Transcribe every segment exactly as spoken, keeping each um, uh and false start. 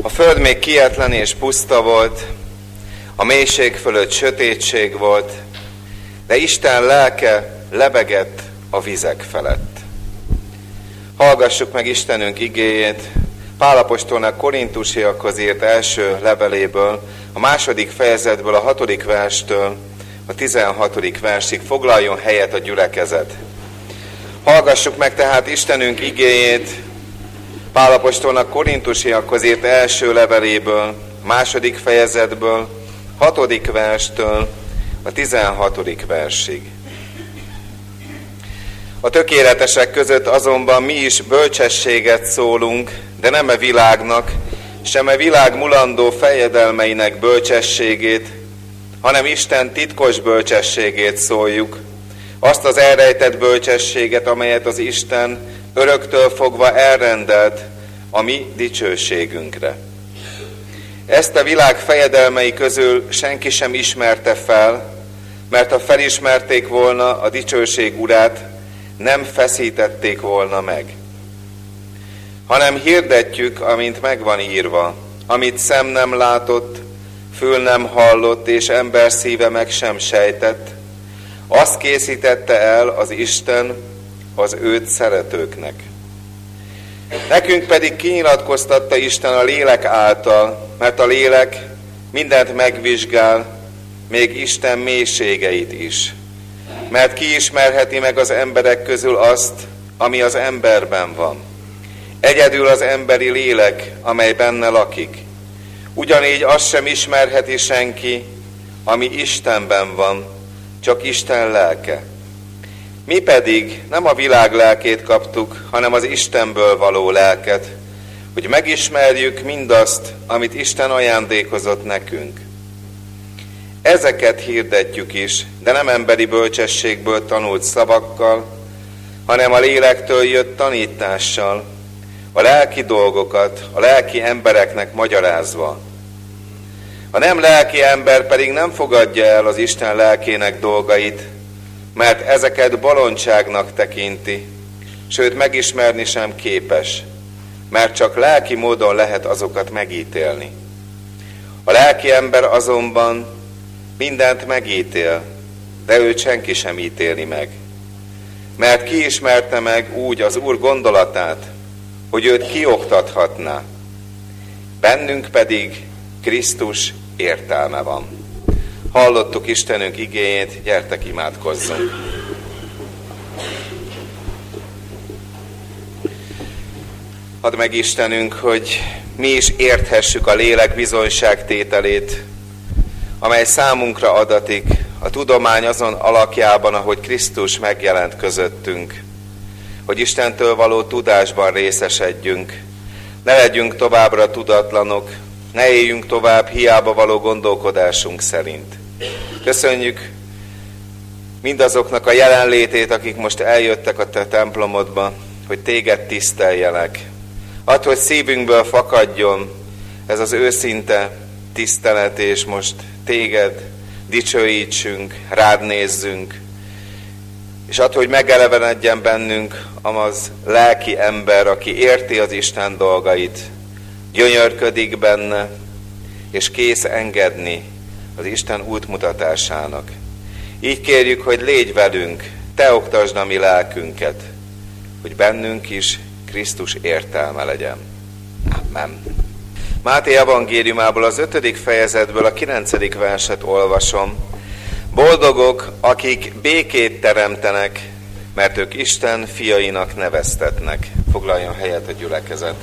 A föld még kietlen és puszta volt, a mélység fölött sötétség volt, de Isten lelke lebegett a vizek felett. Hallgassuk meg Istenünk igéjét, Pál apostolnak Korintusiakhoz írt első leveléből, a második fejezetből, a hatodik verstől a tizenhatodik versig. Foglaljon helyet a gyülekezet. Hallgassuk meg tehát Istenünk igéjét, Pál apostolnak Korintusiakhoz írt első leveléből, a második fejezetből, hatodik verstől a tizenhatodik versig. A tökéletesek között azonban mi is bölcsességet szólunk, de nem e világnak, sem e világ mulandó fejedelmeinek bölcsességét, hanem Isten titkos bölcsességét szóljuk, azt az elrejtett bölcsességet, amelyet az Isten öröktől fogva elrendelt a mi dicsőségünkre. Ezt a világ fejedelmei közül senki sem ismerte fel, mert ha felismerték volna a dicsőség urát, nem feszítették volna meg. Hanem hirdetjük, amint megvan írva, amit szem nem látott, fül nem hallott, és ember szíve meg sem sejtett, azt készítette el az Isten az őt szeretőknek. Nekünk pedig kinyilatkoztatta Isten a lélek által, mert a lélek mindent megvizsgál, még Isten mélységeit is. Mert ki ismerheti meg az emberek közül azt, ami az emberben van. Egyedül az emberi lélek, amely benne lakik. Ugyanígy azt sem ismerheti senki, ami Istenben van, csak Isten lelke. Mi pedig nem a világ lelkét kaptuk, hanem az Istenből való lelket, hogy megismerjük mindazt, amit Isten ajándékozott nekünk. Ezeket hirdetjük is, de nem emberi bölcsességből tanult szavakkal, hanem a lélektől jött tanítással, a lelki dolgokat a lelki embereknek magyarázva. A nem lelki ember pedig nem fogadja el az Isten lelkének dolgait, mert ezeket bolondságnak tekinti, sőt megismerni sem képes, mert csak lelki módon lehet azokat megítélni. A lelki ember azonban mindent megítél, de őt senki sem ítéli meg. Mert ki ismerte meg úgy az Úr gondolatát, hogy őt kioktathatná. Bennünk pedig Krisztus értelme van. Hallottuk Istenünk igéjét, gyertek imádkozzunk. Add meg Istenünk, hogy mi is érthessük a lélek bizonyságtételét, amely számunkra adatik a tudomány azon alakjában, ahogy Krisztus megjelent közöttünk, hogy Istentől való tudásban részesedjünk, ne legyünk továbbra tudatlanok, ne éljünk tovább hiába való gondolkodásunk szerint. Köszönjük mindazoknak a jelenlétét, akik most eljöttek a te templomodba, hogy téged tiszteljenek. Add, hogy szívünkből fakadjon ez az őszinte tisztelet, és most téged dicsőítsünk, rád nézzünk, és add, hogy megelevenedjen bennünk az lelki ember, aki érti az Isten dolgait, gyönyörködik benne, és kész engedni az Isten útmutatásának. Így kérjük, hogy légy velünk, te oktasd a mi lelkünket, hogy bennünk is Krisztus értelme legyen. Amen. Máté evangéliumából az ötödik fejezetből a kilencedik verset olvasom. Boldogok, akik békét teremtenek, mert ők Isten fiainak neveztetnek. Foglaljon helyet a gyülekezet.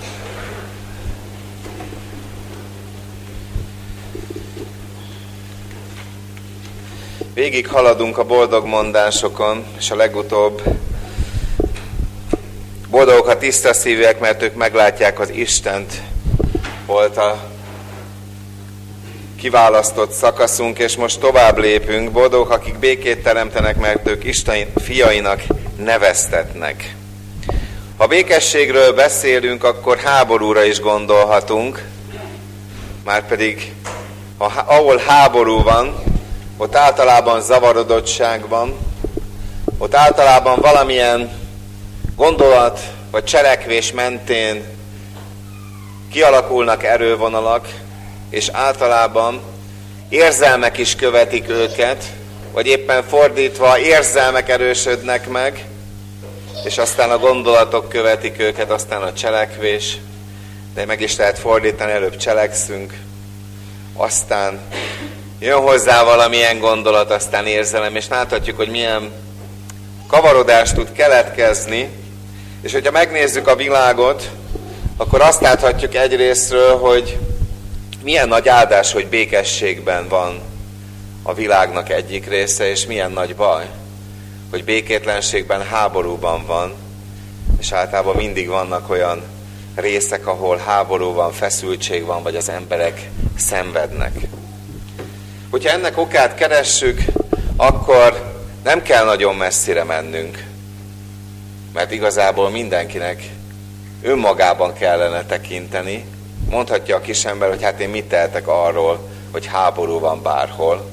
Végig haladunk a boldog mondásokon, és a legutóbb boldogok a tiszta szívűek, mert ők meglátják az Istent, volt a kiválasztott szakaszunk, és most tovább lépünk. Boldogok, akik békét teremtenek, mert ők Isten fiainak neveztetnek. Ha békességről beszélünk, akkor háborúra is gondolhatunk, márpedig ahol háború van, ott általában zavarodottság van, ott általában valamilyen gondolat vagy cselekvés mentén kialakulnak erővonalak, és általában érzelmek is követik őket, vagy éppen fordítva érzelmek erősödnek meg, és aztán a gondolatok követik őket, aztán a cselekvés, de meg is lehet fordítani, előbb cselekszünk, aztán jön hozzá valamilyen gondolat, aztán érzelem, és láthatjuk, hogy milyen kavarodás tud keletkezni, és hogyha megnézzük a világot, akkor azt láthatjuk egyrésztről, hogy milyen nagy áldás, hogy békességben van a világnak egyik része, és milyen nagy baj, hogy békétlenségben, háborúban van, és általában mindig vannak olyan részek, ahol háború van, feszültség van, vagy az emberek szenvednek. Hogyha ennek okát keressük, akkor nem kell nagyon messzire mennünk, mert igazából mindenkinek önmagában kellene tekinteni. Mondhatja a kisember, hogy hát én mit tehetek arról, hogy háború van bárhol.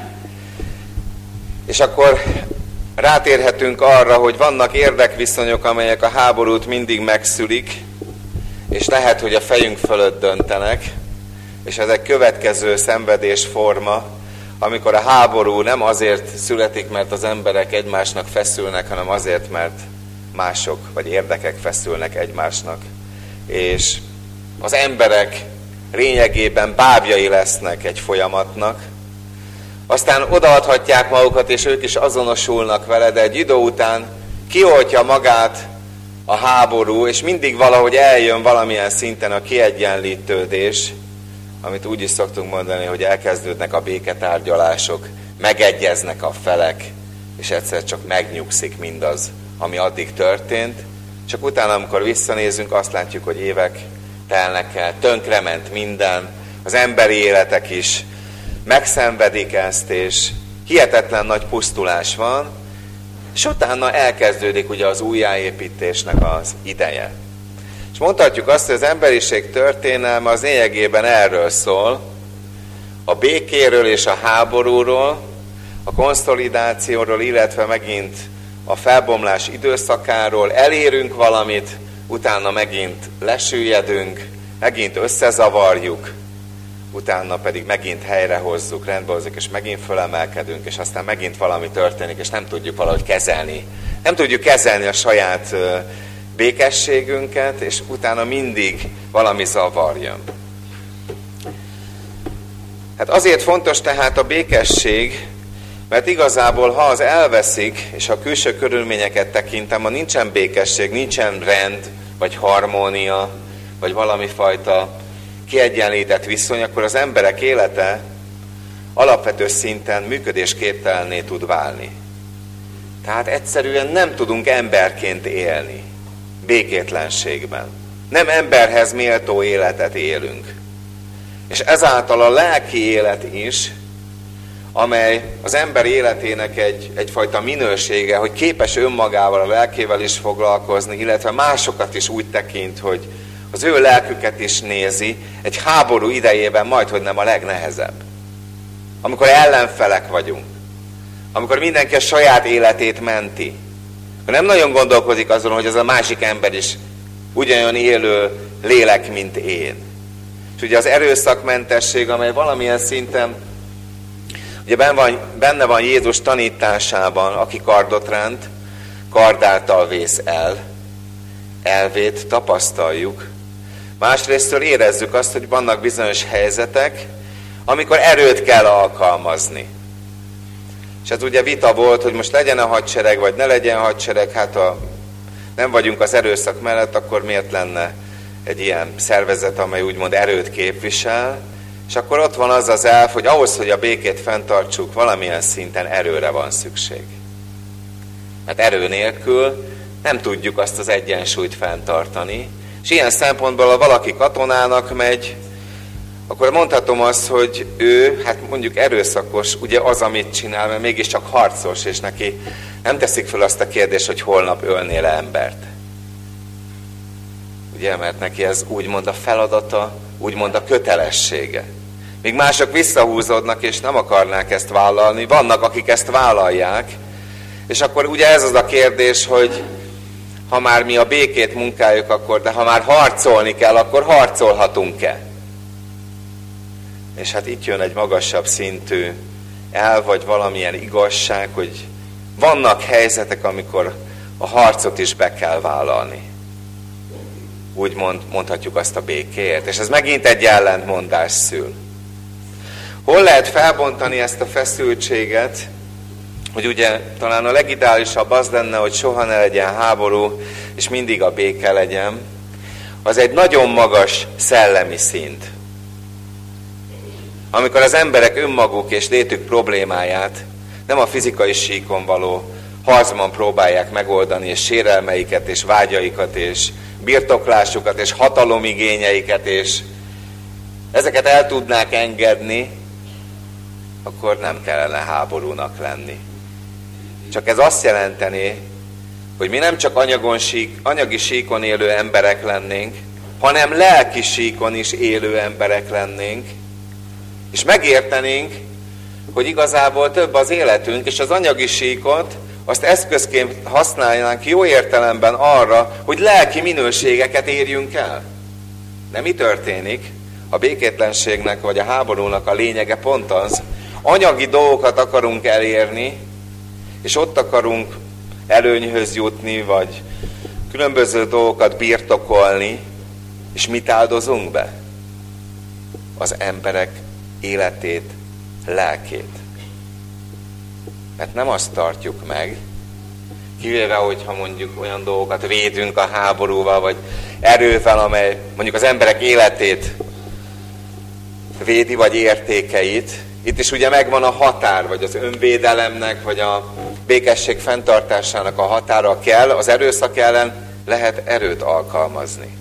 És akkor rátérhetünk arra, hogy vannak érdekviszonyok, amelyek a háborút mindig megszülik, és lehet, hogy a fejünk fölött döntenek, és ez egy következő szenvedésforma, amikor a háború nem azért születik, mert az emberek egymásnak feszülnek, hanem azért, mert mások vagy érdekek feszülnek egymásnak. És az emberek lényegében bábjai lesznek egy folyamatnak, aztán odaadhatják magukat, és ők is azonosulnak vele, de egy idő után kioltja magát a háború, és mindig valahogy eljön valamilyen szinten a kiegyenlítődés, amit úgy is szoktunk mondani, hogy elkezdődnek a béketárgyalások, megegyeznek a felek, és egyszer csak megnyugszik mindaz, ami addig történt. Csak utána, amikor visszanézünk, azt látjuk, hogy évek telnek el, tönkrement minden, az emberi életek is megszenvedik ezt, és hihetetlen nagy pusztulás van, és utána elkezdődik ugye az újjáépítésnek az ideje. És mondhatjuk azt, hogy az emberiség történelme az lényegében erről szól, a békéről és a háborúról, a konszolidációról, illetve megint a felbomlás időszakáról. Elérünk valamit, utána megint lesüllyedünk, megint összezavarjuk, utána pedig megint helyrehozzuk, rendbehozzuk, és megint fölemelkedünk, és aztán megint valami történik, és nem tudjuk valahogy kezelni. Nem tudjuk kezelni a saját békességünket, és utána mindig valami zavar jön. Hát azért fontos tehát a békesség, mert igazából, ha az elveszik, és ha a külső körülményeket tekintem, ha nincsen békesség, nincsen rend, vagy harmónia, vagy valami fajta kiegyenlített viszony, akkor az emberek élete alapvető szinten működésképtelenné tud válni. Tehát egyszerűen nem tudunk emberként élni békétlenségben. Nem emberhez méltó életet élünk. És ezáltal a lelki élet is, amely az ember életének egy, egyfajta minősége, hogy képes önmagával, a lelkével is foglalkozni, illetve másokat is úgy tekint, hogy az ő lelküket is nézi, egy háború idejében majdhogy nem a legnehezebb. Amikor ellenfelek vagyunk, amikor mindenki a saját életét menti, akkor nem nagyon gondolkozik azon, hogy az a másik ember is ugyanolyan élő lélek, mint én. És ugye az erőszakmentesség, amely valamilyen szinten, ugye benne van, benne van Jézus tanításában, aki kardot ránt, kard által vész el, elvét tapasztaljuk. Másrésztől érezzük azt, hogy vannak bizonyos helyzetek, amikor erőt kell alkalmazni. És ez ugye vita volt, hogy most legyen a hadsereg, vagy ne legyen hadsereg, hát ha nem vagyunk az erőszak mellett, akkor miért lenne egy ilyen szervezet, amely úgymond erőt képvisel, és akkor ott van az az elv, hogy ahhoz, hogy a békét fenntartsuk, valamilyen szinten erőre van szükség. Mert erő nélkül nem tudjuk azt az egyensúlyt fenntartani, és ilyen szempontból, ha valaki katonának megy, akkor mondhatom azt, hogy ő, hát mondjuk erőszakos, ugye az, amit csinál, mert mégiscsak harcos, és neki nem teszik fel azt a kérdést, hogy holnap ölnél -e embert. Ugye, mert neki ez úgymond a feladata, úgymond a kötelessége. Míg mások visszahúzódnak, és nem akarnák ezt vállalni, vannak, akik ezt vállalják, és akkor ugye ez az a kérdés, hogy ha már mi a békét munkáljuk, akkor, de ha már harcolni kell, akkor harcolhatunk-e? És hát itt jön egy magasabb szintű el, vagy valamilyen igazság, hogy vannak helyzetek, amikor a harcot is be kell vállalni. Úgy mond, mondhatjuk azt a békéért. És ez megint egy ellentmondás szül. Hol lehet felbontani ezt a feszültséget, hogy ugye talán a legideálisabb az lenne, hogy soha ne legyen háború, és mindig a béke legyen. Az egy nagyon magas szellemi szint. Amikor az emberek önmaguk és létük problémáját nem a fizikai síkon való harcban próbálják megoldani, és sérelmeiket, és vágyaikat, és birtoklásukat, és hatalomigényeiket, és ezeket el tudnák engedni, akkor nem kellene háborúnak lenni. Csak ez azt jelenteni, hogy mi nem csak anyagon sík, anyagi síkon élő emberek lennénk, hanem lelki síkon is élő emberek lennénk, és megértenénk, hogy igazából több az életünk, és az anyagi síkot azt eszközként használnánk jó értelemben arra, hogy lelki minőségeket érjünk el. De mi történik? A békétlenségnek vagy a háborúnak a lényege pont az, anyagi dolgokat akarunk elérni, és ott akarunk előnyhöz jutni, vagy különböző dolgokat birtokolni, és mit áldozunk be? Az emberek életét, lelkét. Mert nem azt tartjuk meg, kivéve, hogyha mondjuk olyan dolgokat védünk a háborúval, vagy erővel, amely mondjuk az emberek életét védi, vagy értékeit. Itt is ugye megvan a határ, vagy az önvédelemnek, vagy a békesség fenntartásának a határa kell, az erőszak ellen lehet erőt alkalmazni.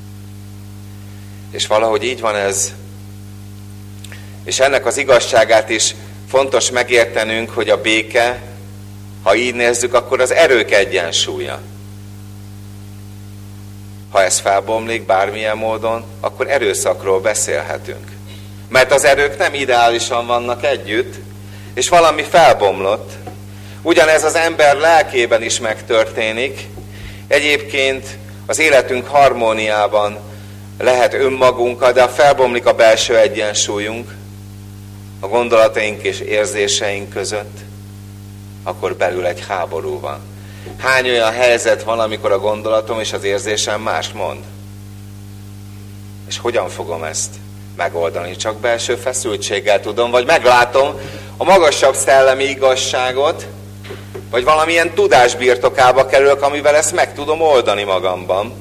És valahogy így van ez. És ennek az igazságát is fontos megértenünk, hogy a béke, ha így nézzük, akkor az erők egyensúlya. Ha ez felbomlik bármilyen módon, akkor erőszakról beszélhetünk. Mert az erők nem ideálisan vannak együtt, és valami felbomlott. Ugyanez az ember lelkében is megtörténik. Egyébként az életünk harmóniában lehet önmagunkkal, de ha felbomlik a belső egyensúlyunk, a gondolataink és érzéseink között, akkor belül egy háború van. Hány olyan helyzet van, amikor a gondolatom és az érzésem mást mond? És hogyan fogom ezt megoldani? Csak belső feszültséggel tudom, vagy meglátom a magasabb szellemi igazságot, vagy valamilyen tudás birtokába kerülök, amivel ezt meg tudom oldani magamban.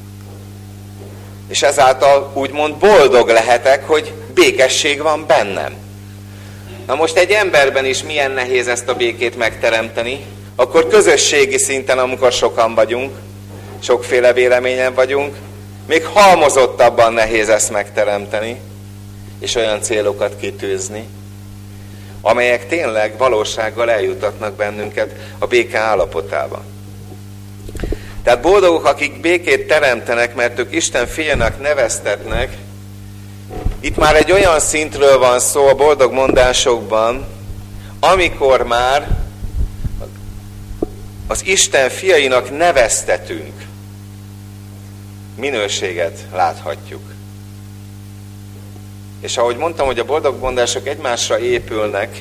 És ezáltal úgymond boldog lehetek, hogy békesség van bennem. Na most egy emberben is milyen nehéz ezt a békét megteremteni, akkor közösségi szinten, amikor sokan vagyunk, sokféle véleményen vagyunk, még halmozottabban nehéz ezt megteremteni, és olyan célokat kitűzni, amelyek tényleg valósággal eljutatnak bennünket a béke állapotába. Tehát boldogok, akik békét teremtenek, mert ők Isten fiának neveztetnek. Itt már egy olyan szintről van szó a boldog mondásokban, amikor már az Isten fiainak neveztetünk. Minőséget láthatjuk. És ahogy mondtam, hogy a boldog mondások egymásra épülnek,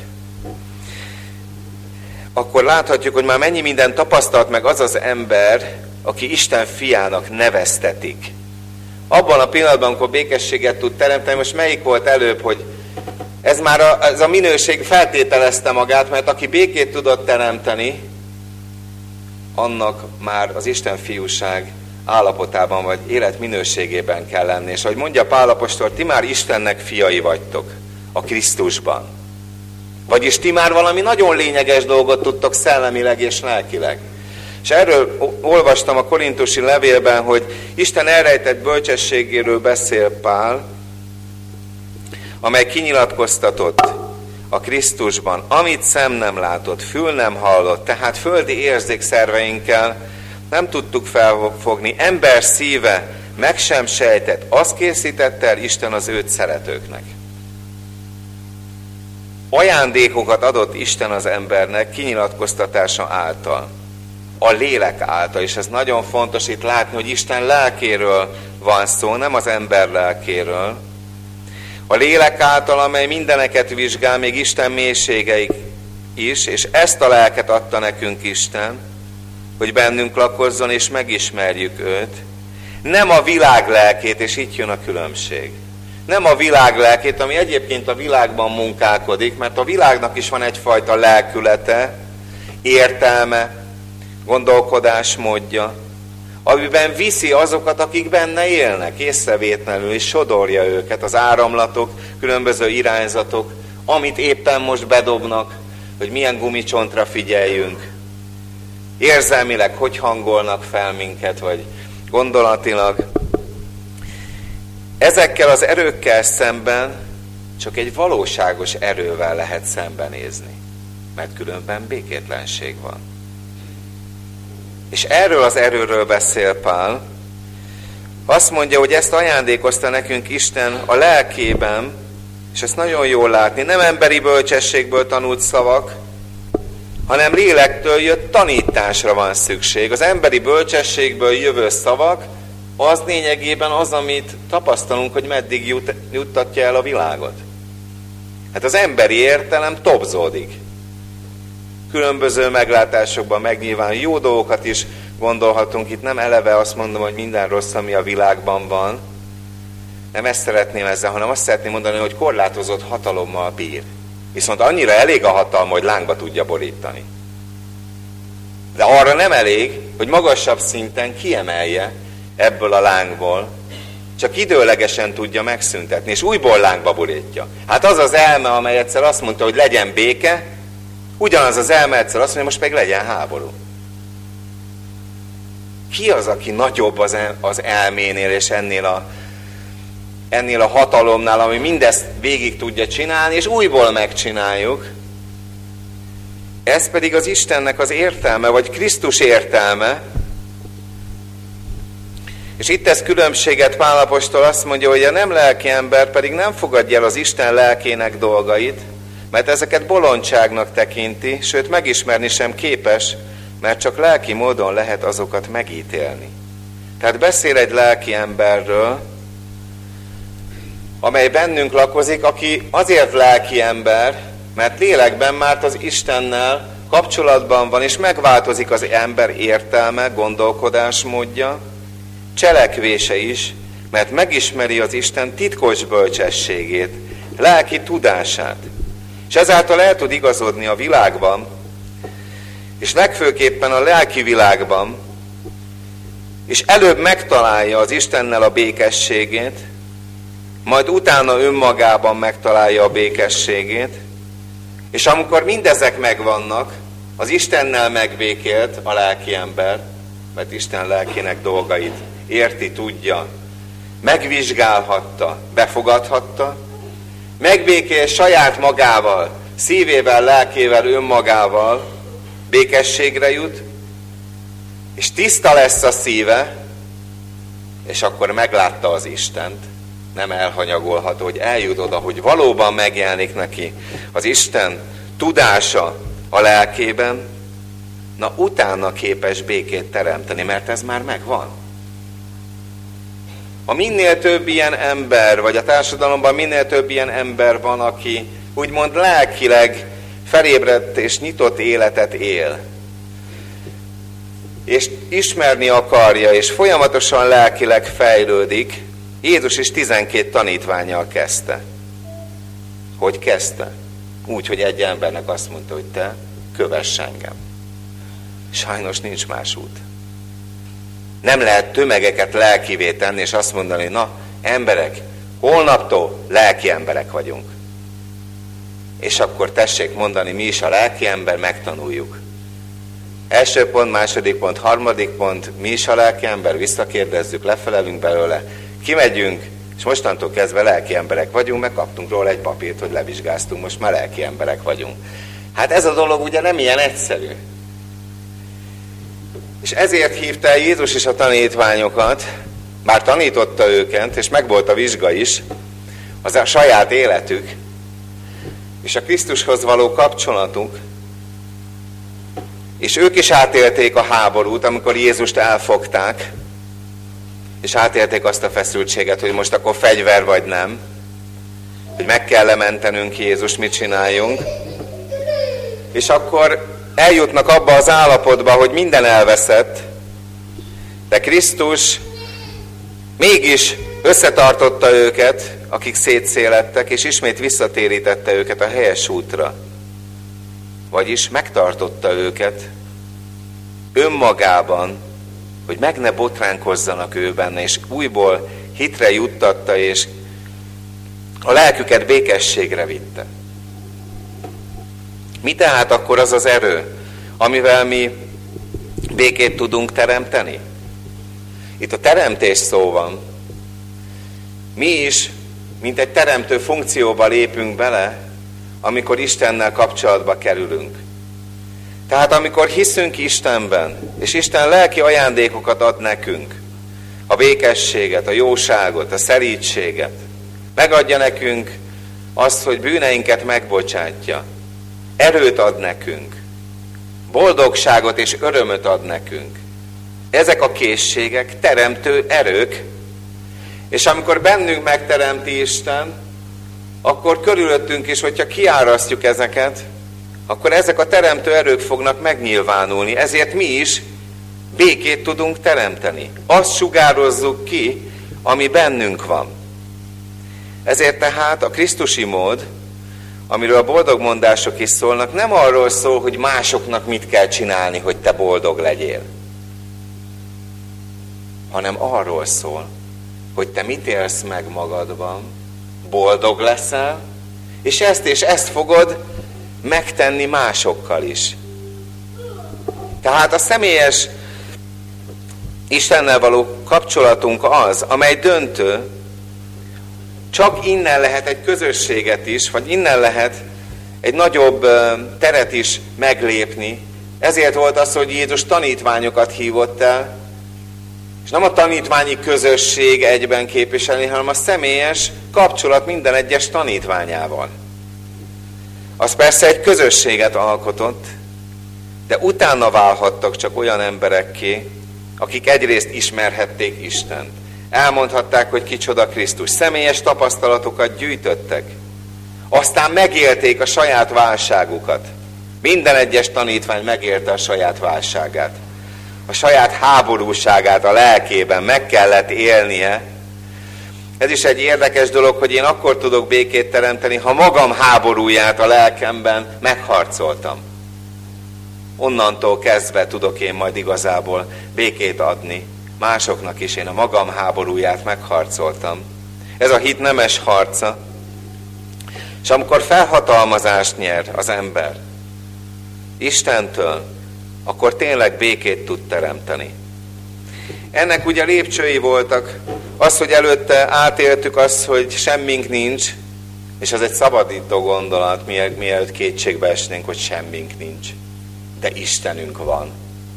akkor láthatjuk, hogy már mennyi minden tapasztalt meg az az ember, aki Isten fiának neveztetik. Abban a pillanatban, amikor békességet tud teremteni, most melyik volt előbb, hogy ez már a, ez a minőség feltételezte magát, mert aki békét tudott teremteni, annak már az Isten fiúság állapotában vagy életminőségében kell lenni. És ahogy mondja Pál apostol, ti már Istennek fiai vagytok a Krisztusban. Vagyis ti már valami nagyon lényeges dolgot tudtok szellemileg és lelkileg. És erről olvastam a korintusi levélben, hogy Isten elrejtett bölcsességéről beszél Pál, amely kinyilatkoztatott a Krisztusban, amit szem nem látott, fül nem hallott, tehát földi érzékszerveinkkel nem tudtuk felfogni, ember szíve meg sem sejtett, azt készítette el Isten az őt szeretőknek. Ajándékokat adott Isten az embernek kinyilatkoztatása által. a lélek által. És ez nagyon fontos itt látni, hogy Isten lelkéről van szó, nem az ember lelkéről. A lélek által, amely mindeneket vizsgál, még Isten mélységeig is, és ezt a lelket adta nekünk Isten, hogy bennünk lakozzon, és megismerjük őt. Nem a világ lelkét, és itt jön a különbség. Nem a világ lelkét, ami egyébként a világban munkálkodik, mert a világnak is van egyfajta lelkülete, értelme, gondolkodásmódja, amiben viszi azokat, akik benne élnek, észrevétlenül, és sodorja őket, az áramlatok, különböző irányzatok, amit éppen most bedobnak, hogy milyen gumicsontra figyeljünk. Érzelmileg hogy hangolnak fel minket, vagy gondolatilag. Ezekkel az erőkkel szemben csak egy valóságos erővel lehet szembenézni, mert különben békétlenség van. És erről az erőről beszél Pál. Azt mondja, hogy ezt ajándékozta nekünk Isten a lelkében, és ezt nagyon jól látni, nem emberi bölcsességből tanult szavak, hanem lélektől jött tanításra van szükség. Az emberi bölcsességből jövő szavak, az lényegében az, amit tapasztalunk, hogy meddig jut, juttatja el a világot. Hát az emberi értelem tobzódik. Különböző meglátásokban megnyilván jó dolgokat is gondolhatunk. Itt nem eleve azt mondom, hogy minden rossz, ami a világban van. Nem ezt szeretném ezzel, hanem azt szeretném mondani, hogy korlátozott hatalommal bír. Viszont annyira elég a hatalma, hogy lángba tudja borítani. De arra nem elég, hogy magasabb szinten kiemelje ebből a lángból, csak időlegesen tudja megszüntetni, és újból lángba borítja. Hát az az elme, amely egyszer azt mondta, hogy legyen béke, ugyanaz az elme egyszer azt mondja, most meg legyen háború. Ki az, aki nagyobb az, el, az elménél, és ennél a, ennél a hatalomnál, ami mindezt végig tudja csinálni, és újból megcsináljuk. Ez pedig az Istennek az értelme, vagy Krisztus értelme. És itt tesz különbséget Pál apostol, azt mondja, hogy a nem lelki ember pedig nem fogadja el az Isten lelkének dolgait, mert ezeket bolondságnak tekinti, sőt megismerni sem képes, mert csak lelki módon lehet azokat megítélni. Tehát beszél egy lelki emberről, amely bennünk lakozik, aki azért lelki ember, mert lélekben már az Istennel kapcsolatban van, és megváltozik az ember értelme, gondolkodásmódja, cselekvése is, mert megismeri az Isten titkos bölcsességét, lelki tudását. És ezáltal el tud igazodni a világban, és legfőképpen a lelki világban, és előbb megtalálja az Istennel a békességét, majd utána önmagában megtalálja a békességét, és amikor mindezek megvannak, az Istennel megbékélt a lelki ember, mert Isten lelkének dolgait érti, tudja, megvizsgálhatta, befogadhatta, megbékél saját magával, szívével, lelkével, önmagával, békességre jut, és tiszta lesz a szíve, és akkor meglátta az Istent, nem elhanyagolható, hogy eljut oda, hogy valóban megjelenik neki az Isten tudása a lelkében, na utána képes békét teremteni, mert ez már megvan. Ha minél több ilyen ember, vagy a társadalomban minél több ilyen ember van, aki úgymond lelkileg felébredt és nyitott életet él, és ismerni akarja, és folyamatosan lelkileg fejlődik, Jézus is tizenkét tanítvánnyal kezdte. Hogy kezdte? Úgy, hogy egy embernek azt mondta, hogy te kövess engem. Sajnos nincs más út. Nem lehet tömegeket lelkivé tenni, és azt mondani, na, emberek, holnaptól lelki emberek vagyunk. És akkor tessék mondani, mi is a lelki ember, megtanuljuk. Első pont, második pont, harmadik pont, mi is a lelki ember, visszakérdezzük, lefelelünk belőle, kimegyünk, és mostantól kezdve lelki emberek vagyunk, meg kaptunk róla egy papírt, hogy levizsgáztunk, most már lelki emberek vagyunk. Hát ez a dolog ugye nem ilyen egyszerű. És ezért hívta el Jézus is a tanítványokat, már tanította őket, és megvolt a vizsga is, az a saját életük, és a Krisztushoz való kapcsolatuk, És ők is átélték a háborút, amikor Jézust elfogták, és átélték azt a feszültséget, hogy most akkor fegyver vagy nem, hogy meg kell lementenünk Jézust, mit csináljunk. És akkor eljutnak abba az állapotba, hogy minden elveszett, de Krisztus mégis összetartotta őket, akik szétszélettek, és ismét visszatérítette őket a helyes útra. Vagyis megtartotta őket önmagában, hogy meg ne botránkozzanak ő benne, és újból hitre juttatta, és a lelküket békességre vitte. Mi tehát akkor az az erő, amivel mi békét tudunk teremteni? Itt a teremtés szó van. Mi is, mint egy teremtő funkcióba lépünk bele, amikor Istennel kapcsolatba kerülünk. Tehát amikor hiszünk Istenben, és Isten lelki ajándékokat ad nekünk, a békességet, a jóságot, a szelídséget, megadja nekünk azt, hogy bűneinket megbocsátja, erőt ad nekünk, boldogságot és örömöt ad nekünk. Ezek a készségek teremtő erők, és amikor bennünk megteremti Isten, akkor körülöttünk is, hogyha kiárasztjuk ezeket, akkor ezek a teremtő erők fognak megnyilvánulni. Ezért mi is békét tudunk teremteni. Azt sugározzuk ki, ami bennünk van. Ezért tehát a krisztusi mód, amiről a boldogmondások is szólnak, nem arról szól, hogy másoknak mit kell csinálni, hogy te boldog legyél, hanem arról szól, hogy te mit élsz meg magadban, boldog leszel, és ezt és ezt fogod megtenni másokkal is. Tehát a személyes Istennel való kapcsolatunk az, amely döntő, csak innen lehet egy közösséget is, vagy innen lehet egy nagyobb teret is meglépni. Ezért volt az, hogy Jézus tanítványokat hívott el, és nem a tanítványi közösség egyben képviselni, hanem a személyes kapcsolat minden egyes tanítványával. Az persze egy közösséget alkotott, de utána válhattak csak olyan emberekké, akik egyrészt ismerhették Istent. Elmondhatták, hogy kicsoda Krisztus. Személyes tapasztalatokat gyűjtöttek. Aztán megélték a saját válságukat. Minden egyes tanítvány megélte a saját válságát. A saját háborúságát a lelkében meg kellett élnie. Ez is egy érdekes dolog, hogy én akkor tudok békét teremteni, ha magam háborúját a lelkemben megharcoltam. Onnantól kezdve tudok én majd igazából békét adni másoknak is. Én a magam háborúját megharcoltam. Ez a hit nemes harca. És amikor felhatalmazást nyer az ember Istentől, akkor tényleg békét tud teremteni. Ennek ugye lépcsői voltak, az, hogy előtte átéltük azt, hogy semmink nincs, és az egy szabadító gondolat, mielőtt kétségbe esnénk, hogy semmink nincs. De Istenünk van.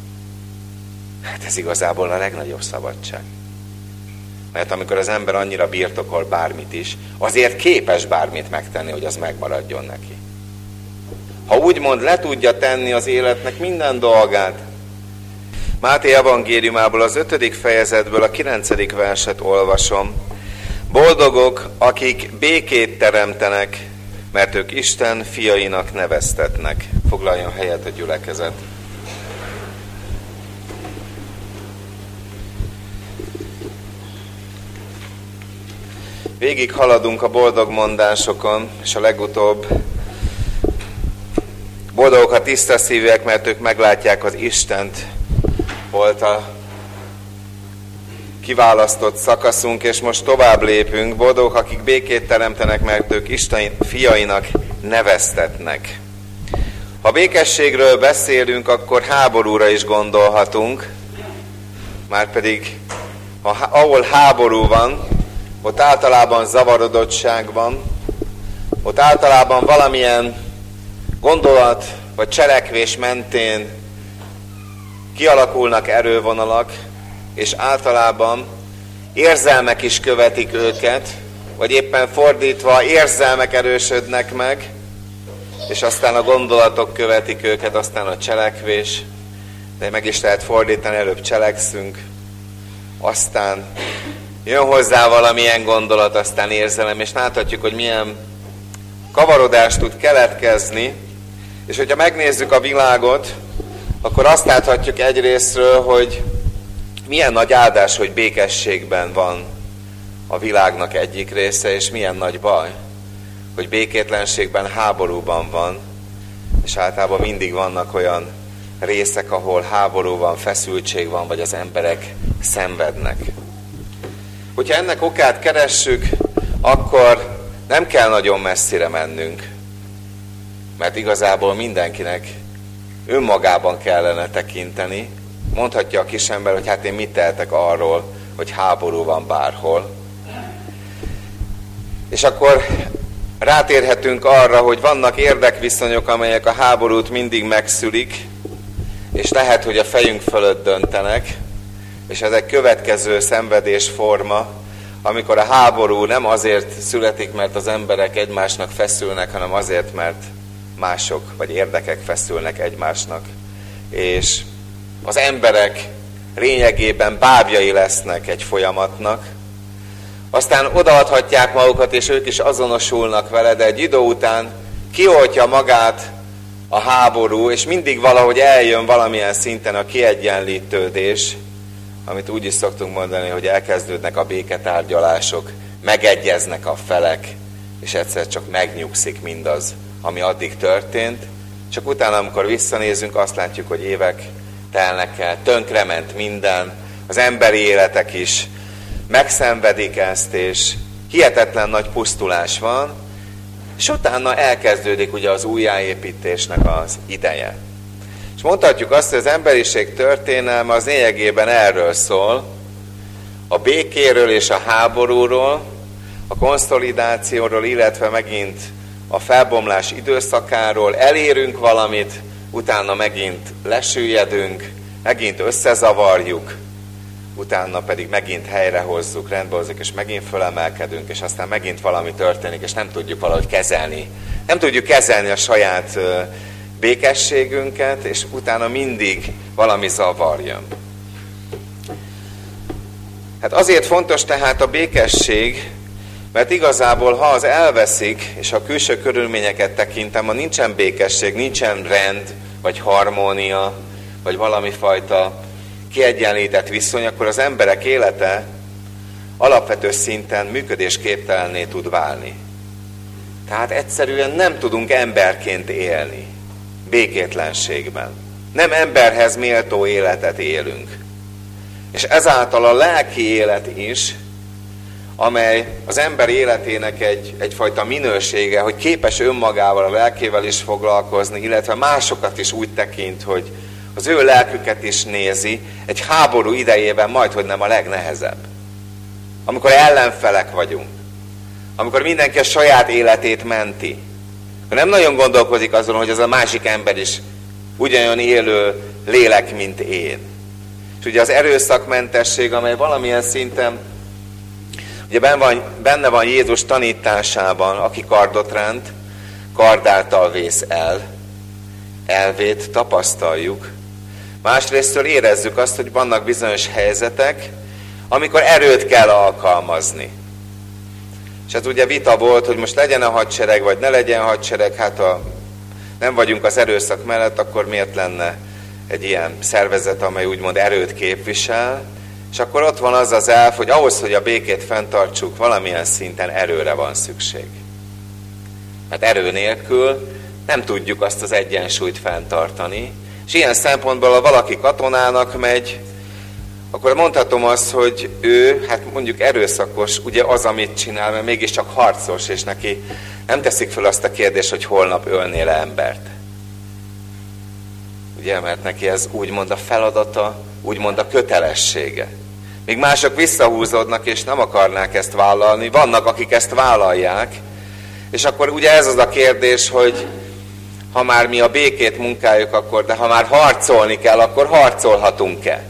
Hát ez igazából a legnagyobb szabadság. Mert amikor az ember annyira birtokol bármit is, azért képes bármit megtenni, hogy az megmaradjon neki. Ha úgymond le tudja tenni az életnek minden dolgát. Máté evangéliumából az ötödik fejezetből a kilencedik verset olvasom. Boldogok, akik békét teremtenek, mert ők Isten fiainak neveztetnek. Foglaljon helyet a gyülekezet. Végig haladunk a boldog mondásokon, és a legutóbb boldogok a tiszta szívűek, mert ők meglátják az Istent, volt a kiválasztott szakaszunk, és most tovább lépünk. Boldogok, akik békét teremtenek, mert ők Isten fiainak neveztetnek. Ha békességről beszélünk, akkor háborúra is gondolhatunk, márpedig ha, ahol háború van, ott általában zavarodottság van, ott általában valamilyen gondolat vagy cselekvés mentén kialakulnak erővonalak, és általában érzelmek is követik őket, vagy éppen fordítva érzelmek erősödnek meg, és aztán a gondolatok követik őket, aztán a cselekvés, de meg is lehet fordítani, előbb cselekszünk, aztán jön hozzá valamilyen gondolat, aztán érzelem, és láthatjuk, hogy milyen kavarodás tud keletkezni, és hogyha megnézzük a világot, akkor azt láthatjuk egyrésztről, hogy milyen nagy áldás, hogy békességben van a világnak egyik része, és milyen nagy baj, hogy békétlenségben, háborúban van, és általában mindig vannak olyan részek, ahol háború van, feszültség van, vagy az emberek szenvednek. Hogyha ennek okát keressük, akkor nem kell nagyon messzire mennünk, mert igazából mindenkinek önmagában kellene tekinteni. Mondhatja a kisember, hogy hát én mit tehetek arról, hogy háború van bárhol. És akkor rátérhetünk arra, hogy vannak érdekviszonyok, amelyek a háborút mindig megszülik, és lehet, hogy a fejünk fölött döntenek, és ez egy következő szenvedésforma, amikor a háború nem azért születik, mert az emberek egymásnak feszülnek, hanem azért, mert mások, vagy érdekek feszülnek egymásnak. És az emberek lényegében bábjai lesznek egy folyamatnak, aztán odaadhatják magukat, és ők is azonosulnak vele, de egy idő után kioltja magát a háború, és mindig valahogy eljön valamilyen szinten a kiegyenlítődés, amit úgy is szoktunk mondani, hogy elkezdődnek a béketárgyalások, megegyeznek a felek, és egyszer csak megnyugszik mindaz, ami addig történt. Csak utána, amikor visszanézünk, azt látjuk, hogy évek telnek el, tönkrement minden, az emberi életek is megszenvedik ezt, és hihetetlen nagy pusztulás van, és utána elkezdődik ugye az újjáépítésnek az ideje. És mondhatjuk azt, hogy az emberiség történelme az lényegében erről szól, a békéről és a háborúról, a konszolidációról, illetve megint a felbomlás időszakáról, elérünk valamit, utána megint lesüllyedünk, megint összezavarjuk, utána pedig megint helyrehozzuk, rendbehozzuk, és megint fölemelkedünk, és aztán megint valami történik, és nem tudjuk valahogy kezelni. Nem tudjuk kezelni a saját békességünket, és utána mindig valami zavar jön. Hát azért fontos tehát a békesség, mert igazából, ha az elveszik, és a külső körülményeket tekintem, ha nincsen békesség, nincsen rend, vagy harmónia, vagy valami fajta kiegyenlített viszony, akkor az emberek élete alapvető szinten működésképtelenné tud válni. Tehát egyszerűen nem tudunk emberként élni, békétlenségben. Nem emberhez méltó életet élünk. És ezáltal a lelki élet is, amely az ember életének egy, egyfajta minősége, hogy képes önmagával, a lelkével is foglalkozni, illetve másokat is úgy tekint, hogy az ő lelküket is nézi, egy háború idejében majdhogy nem a legnehezebb. Amikor ellenfelek vagyunk, amikor mindenki a saját életét menti, nem nagyon gondolkodik azon, hogy az a másik ember is ugyanolyan élő lélek, mint én. És ugye az erőszakmentesség, amely valamilyen szinten ugye benne van, benne van Jézus tanításában, aki kardot ránt, kardáltal vész el, elvét tapasztaljuk. Másrésztől érezzük azt, hogy vannak bizonyos helyzetek, amikor erőt kell alkalmazni. És ez ugye vita volt, hogy most legyen a hadsereg, vagy ne legyen hadsereg, hát ha nem vagyunk az erőszak mellett, akkor miért lenne egy ilyen szervezet, amely úgymond erőt képvisel, és akkor ott van az az elv, hogy ahhoz, hogy a békét fenntartsuk, valamilyen szinten erőre van szükség. Mert erő nélkül nem tudjuk azt az egyensúlyt fenntartani, és ilyen szempontból, ha valaki katonának megy, akkor mondhatom azt, hogy ő, hát mondjuk erőszakos, ugye az, amit csinál, mert mégiscsak harcos, és neki nem teszik fel azt a kérdést, hogy holnap ölnél -e embert. Ugye, mert neki ez úgymond a feladata, úgymond a kötelessége. Míg mások visszahúzódnak, és nem akarnák ezt vállalni, vannak, akik ezt vállalják, és akkor ugye ez az a kérdés, hogy ha már mi a békét munkáljuk, akkor, de ha már harcolni kell, akkor harcolhatunk-e?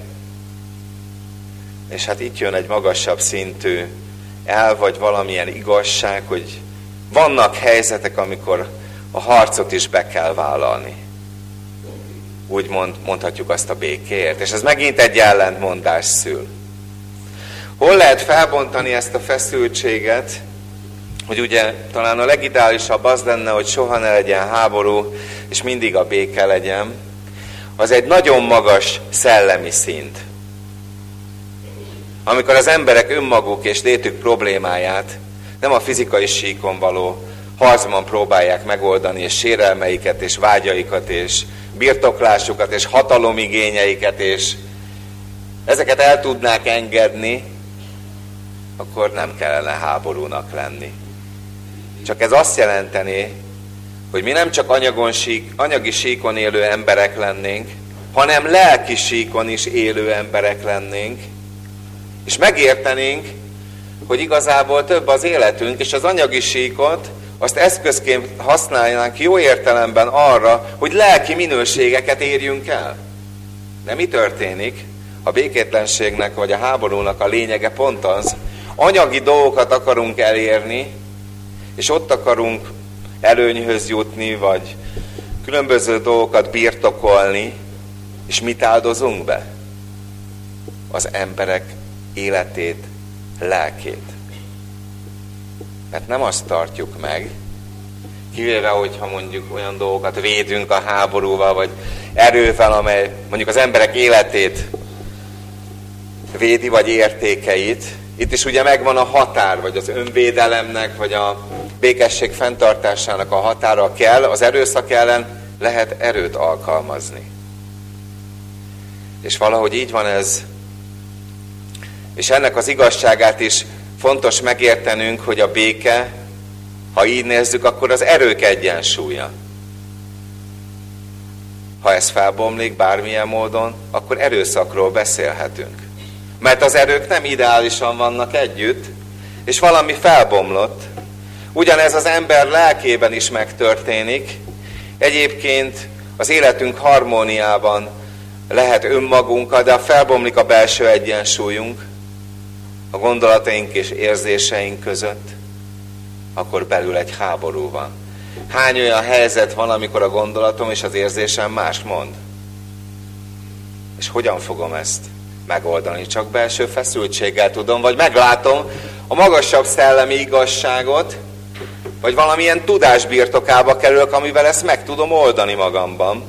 És hát itt jön egy magasabb szintű el, vagy valamilyen igazság, hogy vannak helyzetek, amikor a harcot is be kell vállalni. Úgy mond, mondhatjuk azt a békéért. És ez megint egy ellentmondás szül. Hol lehet felbontani ezt a feszültséget, hogy ugye talán a legideálisabb az lenne, hogy soha ne legyen háború, és mindig a béke legyen. Az egy nagyon magas szellemi szint. Amikor az emberek önmaguk és létük problémáját nem a fizikai síkon való harcban próbálják megoldani, és sérelmeiket, és vágyaikat, és birtoklásukat, és hatalomigényeiket, és ezeket el tudnák engedni, akkor nem kellene háborúnak lenni. Csak ez azt jelenteni, hogy mi nem csak anyagon sík, anyagi síkon élő emberek lennénk, hanem lelki síkon is élő emberek lennénk, és megértenénk, hogy igazából több az életünk, és az anyagi síkot azt eszközként használnánk jó értelemben arra, hogy lelki minőségeket érjünk el. De mi történik? A békétlenségnek vagy a háborúnak a lényege pont az, anyagi dolgokat akarunk elérni, és ott akarunk előnyhöz jutni, vagy különböző dolgokat birtokolni, és mit áldozunk be? Az emberek életét, lelkét. Mert nem azt tartjuk meg, kivéve, hogyha mondjuk olyan dolgokat védünk a háborúval, vagy erővel, amely mondjuk az emberek életét védi, vagy értékeit. Itt is ugye megvan a határ, vagy az önvédelemnek, vagy a békesség fenntartásának a határa kell, az erőszak ellen lehet erőt alkalmazni. És valahogy így van ez. És ennek az igazságát is fontos megértenünk, hogy a béke, ha így nézzük, akkor az erők egyensúlya. Ha ez felbomlik bármilyen módon, akkor erőszakról beszélhetünk. Mert az erők nem ideálisan vannak együtt, és valami felbomlott. Ugyanez az ember lelkében is megtörténik. Egyébként az életünk harmóniában lehet önmagunkkal, de ha felbomlik a belső egyensúlyunk, a gondolataink és érzéseink között, akkor belül egy háború van. Hány olyan helyzet van, amikor a gondolatom és az érzésem mást mond? És hogyan fogom ezt megoldani? Csak belső feszültséggel tudom, vagy meglátom a magasabb szellemi igazságot, vagy valamilyen tudás birtokába kerülök, amivel ezt meg tudom oldani magamban.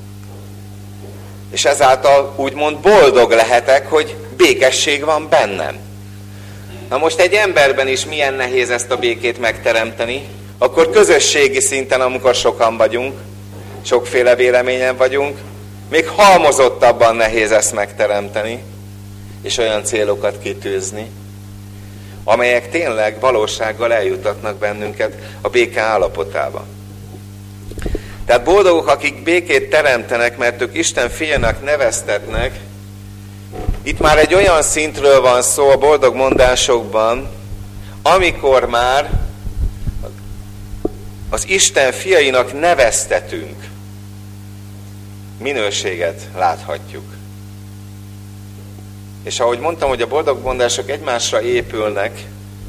És ezáltal úgymond boldog lehetek, hogy békesség van bennem. Na most egy emberben is milyen nehéz ezt a békét megteremteni, akkor közösségi szinten, amikor sokan vagyunk, sokféle véleményen vagyunk, még halmozottabban nehéz ezt megteremteni, és olyan célokat kitűzni, amelyek tényleg valósággal eljutatnak bennünket a béke állapotába. Tehát boldogok, akik békét teremtenek, mert ők Isten fiának neveztetnek. Itt már egy olyan szintről van szó a boldog mondásokban, amikor már az Isten fiainak neveztetünk. Minőséget láthatjuk. És ahogy mondtam, hogy a boldog mondások egymásra épülnek,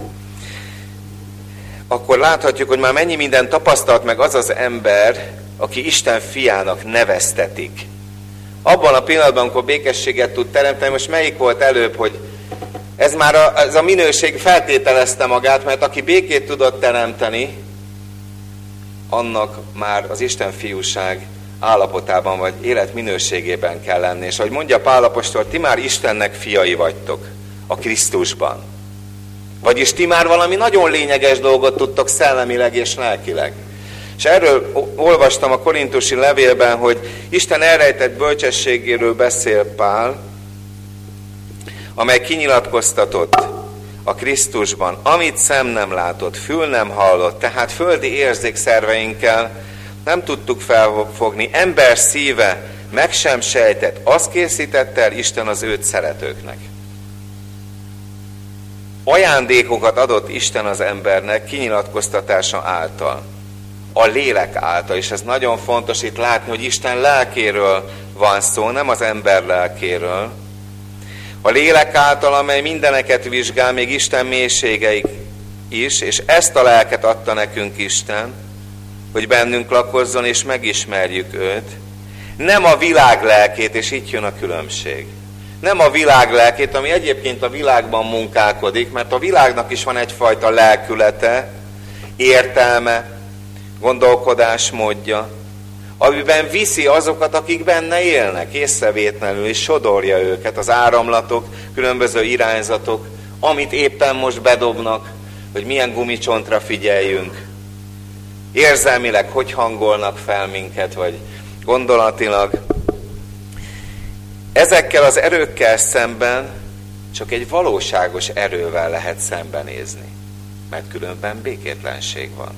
akkor láthatjuk, hogy már mennyi minden tapasztalt meg az az ember, aki Isten fiának neveztetik. Abban a pillanatban, amikor békességet tud teremteni, most melyik volt előbb, hogy ez már a, ez a minőség feltételezte magát, mert aki békét tudott teremteni, annak már az Isten fiúság állapotában vagy életminőségében kell lenni. És ahogy mondja Pál apostol, ti már Istennek fiai vagytok a Krisztusban. Vagyis ti már valami nagyon lényeges dolgot tudtok szellemileg és lelkileg. És erről olvastam a korintusi levélben, hogy Isten elrejtett bölcsességéről beszél Pál, amely kinyilatkoztatott a Krisztusban, amit szem nem látott, fül nem hallott, tehát földi érzékszerveinkkel nem tudtuk felfogni, ember szíve meg sem sejtett, azt készítette el Isten az őt szeretőknek. Ajándékokat adott Isten az embernek kinyilatkoztatása által, a lélek által, és ez nagyon fontos itt látni, hogy Isten lelkéről van szó, nem az ember lelkéről. A lélek által, amely mindeneket vizsgál, még Isten mélységeik is, és ezt a lelket adta nekünk Isten, hogy bennünk lakozzon, és megismerjük őt. Nem a világ lelkét, és itt jön a különbség. Nem a világ lelkét, ami egyébként a világban munkálkodik, mert a világnak is van egyfajta lelkülete, értelme, gondolkodásmódja, amiben viszi azokat, akik benne élnek, észrevétlenül, és sodorja őket, az áramlatok, különböző irányzatok, amit éppen most bedobnak, hogy milyen gumicsontra figyeljünk. Érzelmileg hogy hangolnak fel minket, vagy gondolatilag. Ezekkel az erőkkel szemben csak egy valóságos erővel lehet szembenézni, mert különben békétlenség van.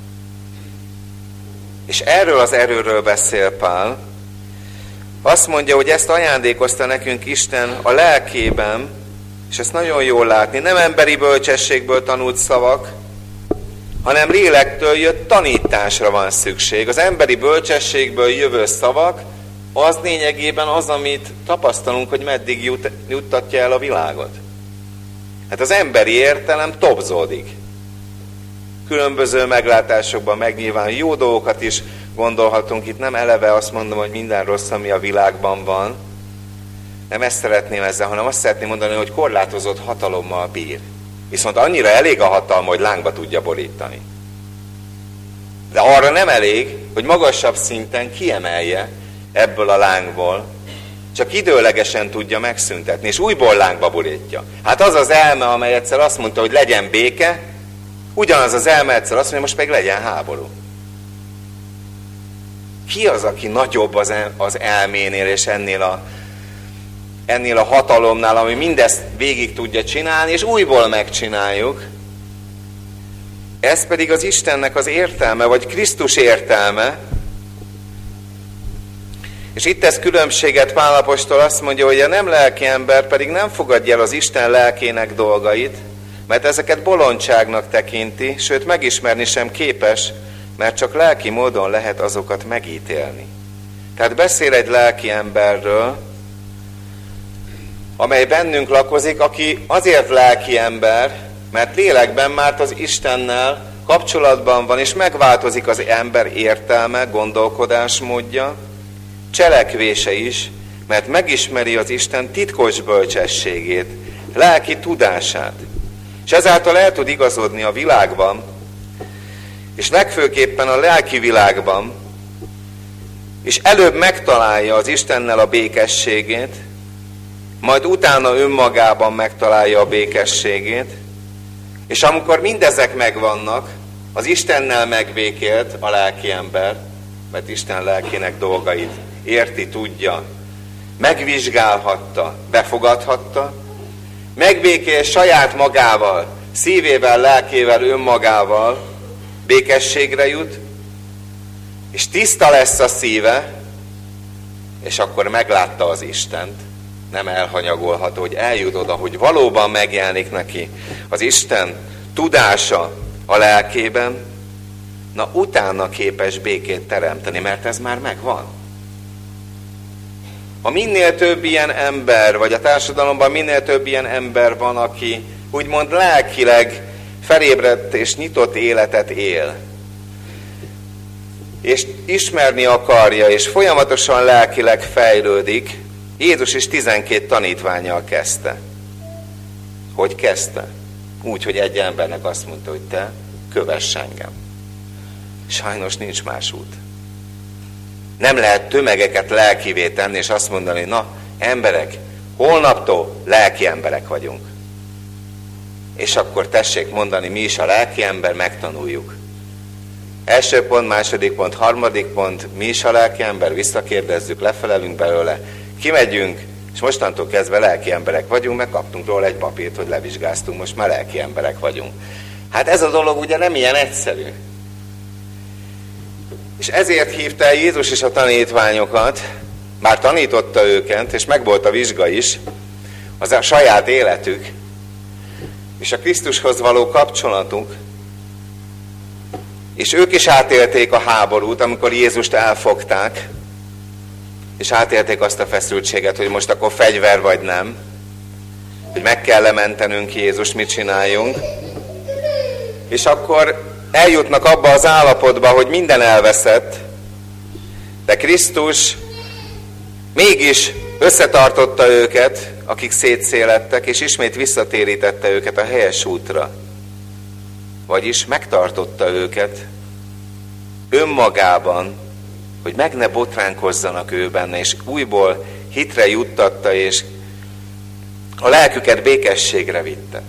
És erről az erőről beszél Pál. Azt mondja, hogy ezt ajándékozta nekünk Isten a lelkében, és ezt nagyon jól látni, nem emberi bölcsességből tanult szavak, hanem lélektől jött tanításra van szükség. Az emberi bölcsességből jövő szavak, az lényegében az, amit tapasztalunk, hogy meddig jut, juttatja el a világot. Hát az emberi értelem tobzódik. Különböző meglátásokban megnyilván jó dolgokat is gondolhatunk. Itt nem eleve azt mondom, hogy minden rossz, ami a világban van. Nem ezt szeretném ezzel, hanem azt szeretném mondani, hogy korlátozott hatalommal bír. Viszont annyira elég a hatalma, hogy lángba tudja borítani. De arra nem elég, hogy magasabb szinten kiemelje ebből a lángból, csak időlegesen tudja megszüntetni, és újból lángba borítja. Hát az az elme, amely egyszer azt mondta, hogy legyen béke, ugyanaz az elme egyszer azt mondja, most meg legyen háború. Ki az, aki nagyobb az, el, az elménél, és ennél a, ennél a hatalomnál, ami mindezt végig tudja csinálni, és újból megcsináljuk. Ez pedig az Istennek az értelme, vagy Krisztus értelme. És itt tesz különbséget Pál apostol, azt mondja, hogy a nem lelki ember pedig nem fogadja el az Isten lelkének dolgait, mert ezeket bolondságnak tekinti, sőt megismerni sem képes, mert csak lelki módon lehet azokat megítélni. Tehát beszél egy lelki emberről, amely bennünk lakozik, aki azért lelki ember, mert lélekben már az Istennel kapcsolatban van, és megváltozik az ember értelme, gondolkodásmódja, cselekvése is, mert megismeri az Isten titkos bölcsességét, lelki tudását. És ezáltal el tud igazodni a világban, és legfőképpen a lelki világban, és előbb megtalálja az Istennel a békességét, majd utána önmagában megtalálja a békességét, és amikor mindezek megvannak, az Istennel megbékélt a lelki ember, mert Isten lelkének dolgait érti, tudja, megvizsgálhatta, befogadhatta, megbékél saját magával, szívével, lelkével, önmagával, békességre jut, és tiszta lesz a szíve, és akkor meglátta az Istent, nem elhanyagolható, hogy eljut oda, hogy valóban megjelenik neki az Isten tudása a lelkében, na utána képes békét teremteni, mert ez már megvan. Ha minél több ilyen ember, vagy a társadalomban minél több ilyen ember van, aki úgymond lelkileg felébredt és nyitott életet él, és ismerni akarja, és folyamatosan lelkileg fejlődik, Jézus is tizenkét tanítvánnyal kezdte. Hogy kezdte? Úgy, hogy egy embernek azt mondta, hogy te kövess engem. Sajnos nincs más út. Nem lehet tömegeket lelkivé tenni, és azt mondani, na, emberek, holnaptól lelki emberek vagyunk. És akkor tessék mondani, mi is a lelki ember, megtanuljuk. Első pont, második pont, harmadik pont, mi is a lelki ember, visszakérdezzük, lefelelünk belőle, kimegyünk, és mostantól kezdve lelki emberek vagyunk, meg kaptunk róla egy papírt, hogy levizsgáztunk, most már lelki emberek vagyunk. Hát ez a dolog ugye nem ilyen egyszerű. És ezért hívta el Jézus is a tanítványokat, már tanította őket, és megvolt a vizsga is, az a saját életük, és a Krisztushoz való kapcsolatuk, és ők is átélték a háborút, amikor Jézust elfogták, és átélték azt a feszültséget, hogy most akkor fegyver vagy nem, hogy meg kell lementenünk Jézust, mit csináljunk. És akkor eljutnak abba az állapotba, hogy minden elveszett, de Krisztus mégis összetartotta őket, akik szétszélettek, és ismét visszatérítette őket a helyes útra. Vagyis megtartotta őket önmagában, hogy meg ne botránkozzanak ő benne, és újból hitre juttatta, és a lelküket békességre vitte.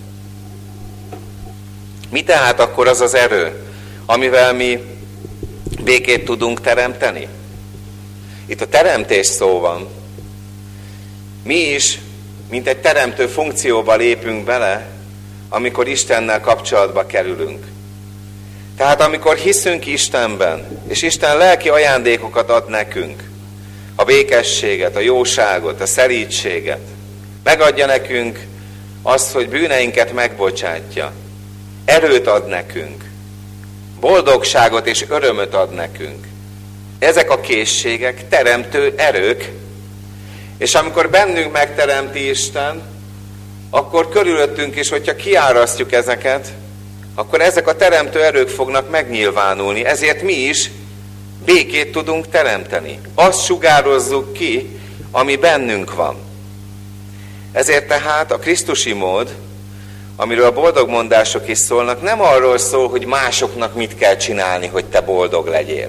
Mi tehát akkor az az erő, amivel mi békét tudunk teremteni? Itt a teremtés szó van. Mi is, mint egy teremtő funkcióba lépünk bele, amikor Istennel kapcsolatba kerülünk. Tehát amikor hiszünk Istenben, és Isten lelki ajándékokat ad nekünk, a békességet, a jóságot, a szelídséget, megadja nekünk azt, hogy bűneinket megbocsátja, erőt ad nekünk, boldogságot és örömöt ad nekünk. Ezek a készségek teremtő erők, és amikor bennünk megteremti Isten, akkor körülöttünk is, hogyha kiárasztjuk ezeket, akkor ezek a teremtő erők fognak megnyilvánulni. Ezért mi is békét tudunk teremteni. Azt sugározzuk ki, ami bennünk van. Ezért tehát a krisztusi mód, amiről a boldogmondások is szólnak, nem arról szól, hogy másoknak mit kell csinálni, hogy te boldog legyél,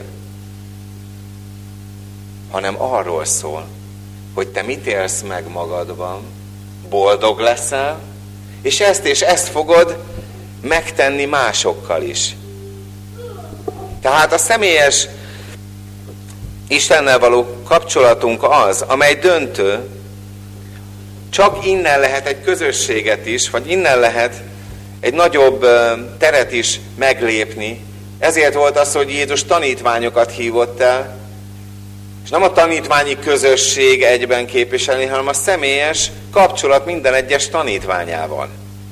hanem arról szól, hogy te mit élsz meg magadban, boldog leszel, és ezt és ezt fogod megtenni másokkal is. Tehát a személyes Istennel való kapcsolatunk az, amely döntő, csak innen lehet egy közösséget is, vagy innen lehet egy nagyobb teret is meglépni. Ezért volt az, hogy Jézus tanítványokat hívott el, és nem a tanítványi közösség egyben képviselni, hanem a személyes kapcsolat minden egyes tanítványával.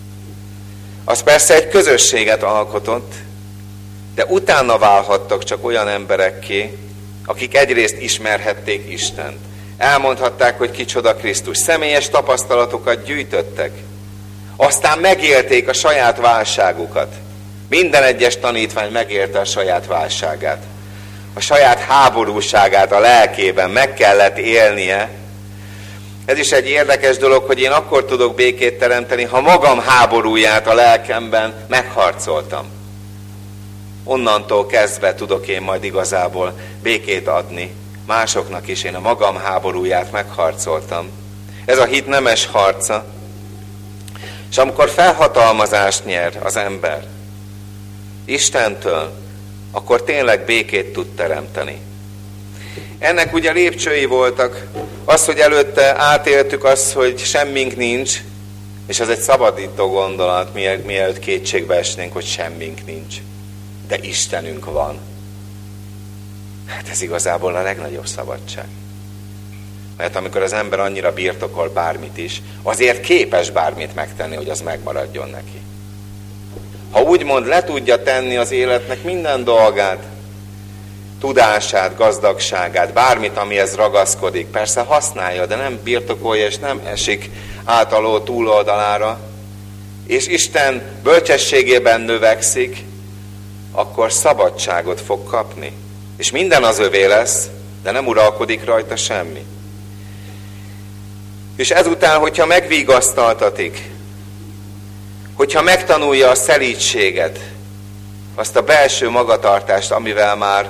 Az persze egy közösséget alkotott, de utána válhattak csak olyan emberekké, akik egyrészt ismerhették Istent. Elmondhatták, hogy kicsoda Krisztus. Személyes tapasztalatokat gyűjtöttek. Aztán megélték a saját válságukat. Minden egyes tanítvány megélte a saját válságát. A saját háborúságát a lelkében meg kellett élnie. Ez is egy érdekes dolog, hogy én akkor tudok békét teremteni, ha magam háborúját a lelkemben megharcoltam. Onnantól kezdve tudok én majd igazából békét adni másoknak is. Én a magam háborúját megharcoltam. Ez a hit nemes harca. És amikor felhatalmazást nyer az ember Istentől, akkor tényleg békét tud teremteni. Ennek ugye lépcsői voltak, az, hogy előtte átéltük azt, hogy semmink nincs, és ez egy szabadító gondolat, mielőtt kétségbe esnénk, hogy semmink nincs. De Istenünk van. Hát ez igazából a legnagyobb szabadság. Mert amikor az ember annyira birtokol bármit is, azért képes bármit megtenni, hogy az megmaradjon neki. Ha úgymond le tudja tenni az életnek minden dolgát, tudását, gazdagságát, bármit, amihez ragaszkodik, persze használja, de nem birtokolja, és nem esik átaló túloldalára, és Isten bölcsességében növekszik, akkor szabadságot fog kapni. És minden az övé lesz, de nem uralkodik rajta semmi. És ezután, hogyha megvigasztaltatik, hogyha megtanulja a szelídséget, azt a belső magatartást, amivel már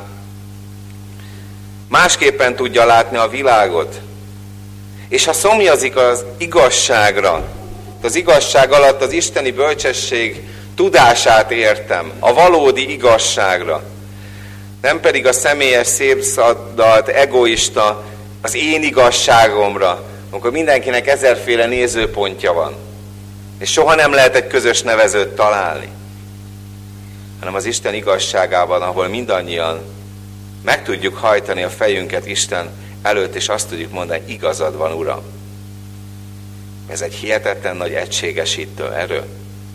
másképpen tudja látni a világot, és ha szomjazik az igazságra, az igazság alatt az isteni bölcsesség tudását értem, a valódi igazságra, nem pedig a személyes, szépszadalt, egoista, az én igazságomra, amikor mindenkinek ezerféle nézőpontja van, és soha nem lehet egy közös nevezőt találni, hanem az Isten igazságában, ahol mindannyian meg tudjuk hajtani a fejünket Isten előtt, és azt tudjuk mondani, igazad van, Uram. Ez egy hihetetlen nagy egységesítő erő.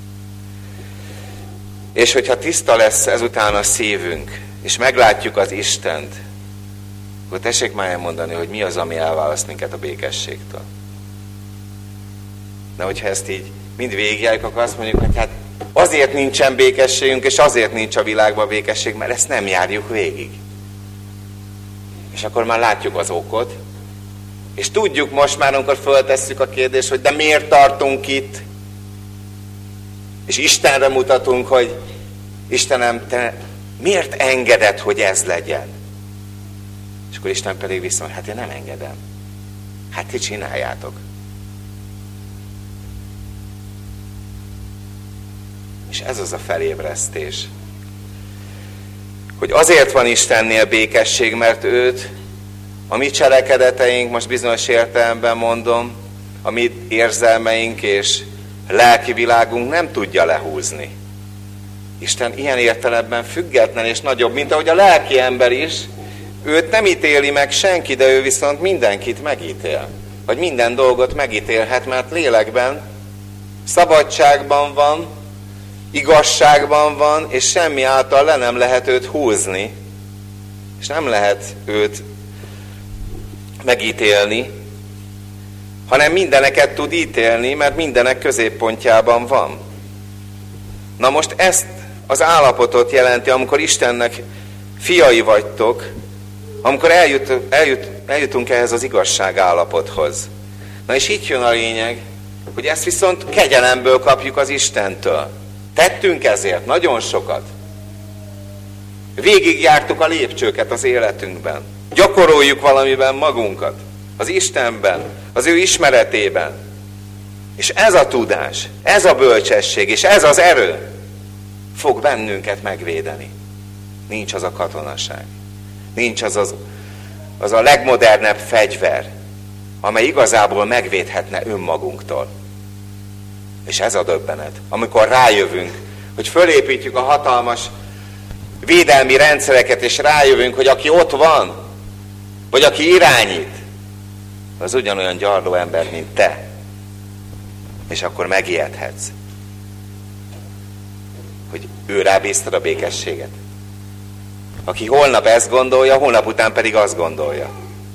És hogyha tiszta lesz ezután a szívünk, és meglátjuk az Istent, akkor tessék már elmondani, hogy mi az, ami elválaszt minket a békességtől. De hogyha ezt így mind végigjárjuk, akkor azt mondjuk, hogy hát azért nincsen békességünk, és azért nincs a világban békesség, mert ezt nem járjuk végig. És akkor már látjuk az okot, és tudjuk most már, amikor föltesszük a kérdést, hogy de miért tartunk itt? És Istenre mutatunk, hogy Istenem, te miért engeded, hogy ez legyen? És akkor Isten pedig visszamond, hát én nem engedem. Hát ti csináljátok. És ez az a felébresztés, hogy azért van Istennél békesség, mert őt, a mi cselekedeteink, most bizonyos értelemben mondom, a mi érzelmeink és lelki világunk nem tudja lehúzni. Isten ilyen értelemben független és nagyobb, mint ahogy a lelki ember is. Őt nem ítéli meg senki, de ő viszont mindenkit megítél. Vagy minden dolgot megítélhet, mert lélekben, szabadságban van, igazságban van, és semmi által le nem lehet őt húzni. És nem lehet őt megítélni, hanem mindeneket tud ítélni, mert mindenek középpontjában van. Na most ezt az állapotot jelenti, amikor Istennek fiai vagytok, amikor eljut, eljut, eljutunk ehhez az igazság állapothoz. Na és itt jön a lényeg, hogy ezt viszont kegyelemből kapjuk az Istentől. Tettünk ezért nagyon sokat. Végigjártuk a lépcsőket az életünkben. Gyakoroljuk valamiben magunkat. Az Istenben, az ő ismeretében. És ez a tudás, ez a bölcsesség, és ez az erő fog bennünket megvédeni. Nincs az a katonaság. Nincs az, az, az a legmodernebb fegyver, amely igazából megvédhetne önmagunktól. És ez a döbbenet, amikor rájövünk, hogy fölépítjük a hatalmas védelmi rendszereket, és rájövünk, hogy aki ott van, vagy aki irányít, az ugyanolyan gyarló ember, mint te. És akkor megijedhetsz, hogy ő rábíztad a békességet. Aki holnap ezt gondolja, holnap után pedig azt gondolja.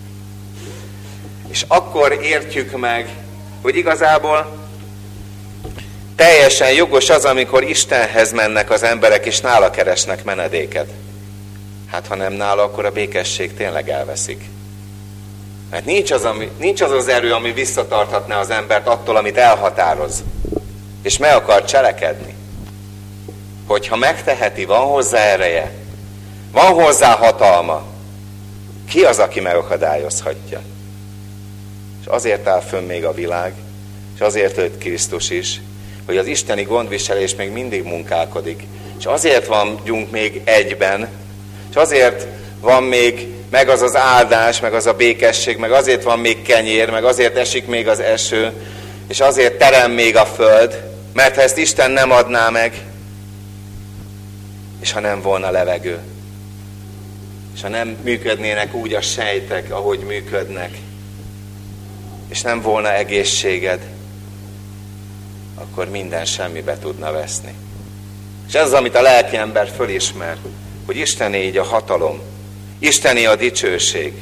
És akkor értjük meg, hogy igazából teljesen jogos az, amikor Istenhez mennek az emberek, és nála keresnek menedéket. Hát ha nem nála, akkor a békesség tényleg elveszik. Mert nincs az, ami, nincs az az erő, ami visszatarthatná az embert attól, amit elhatároz, és meg akar cselekedni. Hogyha megteheti, van hozzá ereje, van hozzá hatalma, ki az, aki megakadályozhatja? És azért áll fönn még a világ, és azért jött Krisztus is, hogy az isteni gondviselés még mindig munkálkodik. És azért vagyunk még egyben, és azért van még meg az az áldás, meg az a békesség, meg azért van még kenyér, meg azért esik még az eső, és azért terem még a föld, mert ha ezt Isten nem adná meg, és ha nem volna levegő, és ha nem működnének úgy a sejtek, ahogy működnek, és nem volna egészséged, akkor minden semmibe tudna veszni. És ez az, amit a lelki ember fölismer, hogy Istené így a hatalom, Istené a dicsőség.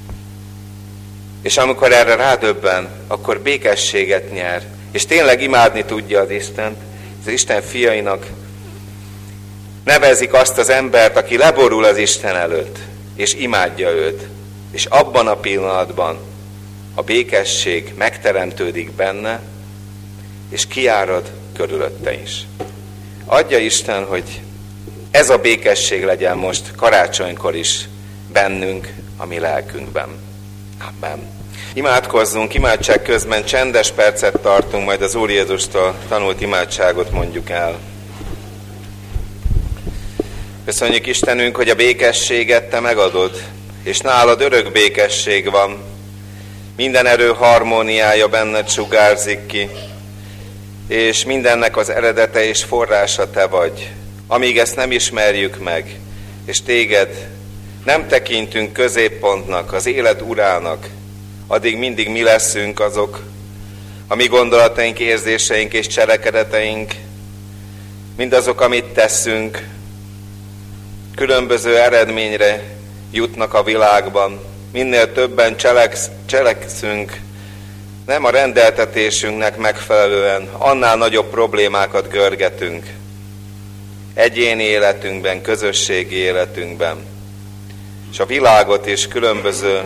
És amikor erre rádöbben, akkor békességet nyer, és tényleg imádni tudja az Istent. Az Isten fiainak nevezik azt az embert, aki leborul az Isten előtt, és imádja őt. És abban a pillanatban a békesség megteremtődik benne, és kiárad körülötte is. Adja Isten, hogy ez a békesség legyen most karácsonykor is bennünk, a mi lelkünkben. Amen. Imádkozzunk, imádság közben csendes percet tartunk, majd az Úr Jézustól tanult imádságot mondjuk el. Köszönjük Istenünk, hogy a békességet Te megadod, és nálad örök békesség van. Minden erő harmóniája benned sugárzik ki, és mindennek az eredete és forrása Te vagy. Amíg ezt nem ismerjük meg, és Téged nem tekintünk középpontnak, az élet urának, addig mindig mi leszünk azok, a mi gondolataink, érzéseink és cselekedeteink, mindazok, amit teszünk, különböző eredményre jutnak a világban. Minél többen cseleksz, cselekszünk, Nem a rendeltetésünknek megfelelően annál nagyobb problémákat görgetünk. Egyéni életünkben, közösségi életünkben. És a világot is különböző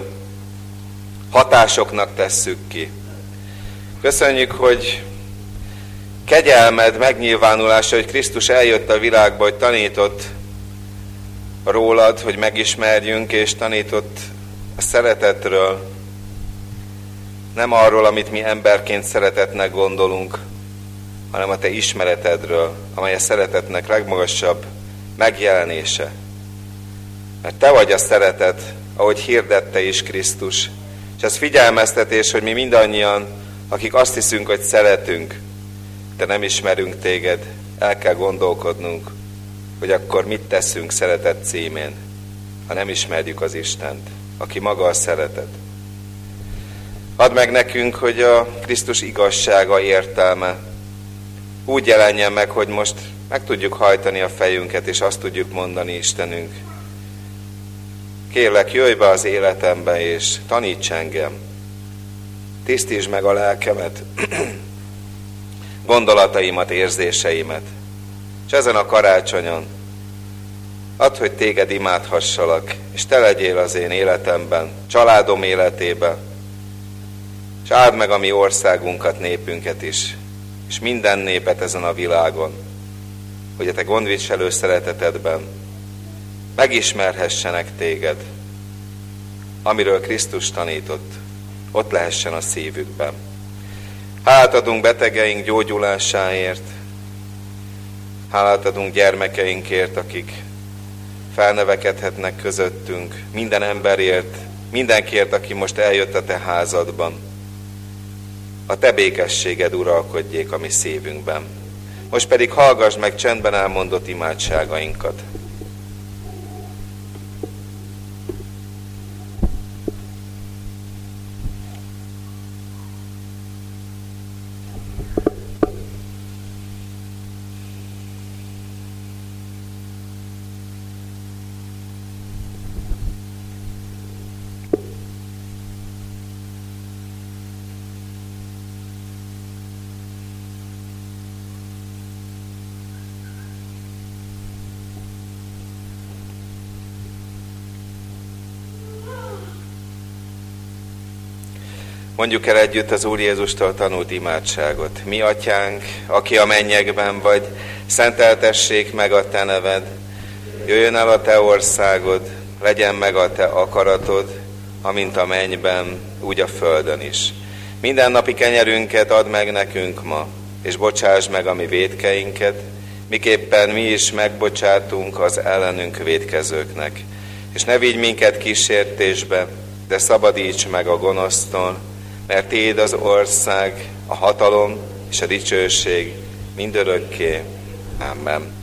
hatásoknak tesszük ki. Köszönjük, hogy kegyelmed megnyilvánulása, hogy Krisztus eljött a világba, hogy tanított rólad, hogy megismerjünk, és tanított a szeretetről. Nem arról, amit mi emberként szeretetnek gondolunk, hanem a te ismeretedről, amely a szeretetnek legmagasabb megjelenése. Mert te vagy a szeretet, ahogy hirdette is Krisztus. És ez figyelmeztetés, hogy mi mindannyian, akik azt hiszünk, hogy szeretünk, de nem ismerünk téged, el kell gondolkodnunk, hogy akkor mit teszünk szeretet címén, ha nem ismerjük az Istent, aki maga a szeretet. Add meg nekünk, hogy a Krisztus igazsága, értelme úgy jelenjen meg, hogy most meg tudjuk hajtani a fejünket, és azt tudjuk mondani, Istenünk. Kérlek, jöjj be az életembe, és taníts engem. Tisztítsd meg a lelkemet, gondolataimat, érzéseimet. És ezen a karácsonyon add, hogy téged imádhassalak, és te legyél az én életemben, családom életében, és áld meg a mi országunkat, népünket is, és minden népet ezen a világon, hogy a te gondviselő szeretetedben megismerhessenek téged, amiről Krisztus tanított, ott lehessen a szívükben. Hálát adunk betegeink gyógyulásáért, hálát adunk gyermekeinkért, akik felnevekedhetnek közöttünk, minden emberért, mindenkiért, aki most eljött a te házadban. A te békességed uralkodjék a mi szívünkben. Most pedig hallgass meg csendben elmondott imádságainkat. Mondjuk el együtt az Úr Jézustól tanult imádságot. Mi atyánk, aki a mennyekben vagy, szenteltessék meg a te neved. Jöjjön el a te országod, legyen meg a te akaratod, amint a mennyben, úgy a földön is. Mindennapi kenyerünket add meg nekünk ma, és bocsásd meg a mi vétkeinket, miképpen mi is megbocsátunk az ellenünk vétkezőknek. És ne vigy minket kísértésbe, de szabadíts meg a gonosztól, mert tiéd az ország, a hatalom és a dicsőség mindörökké. Amen.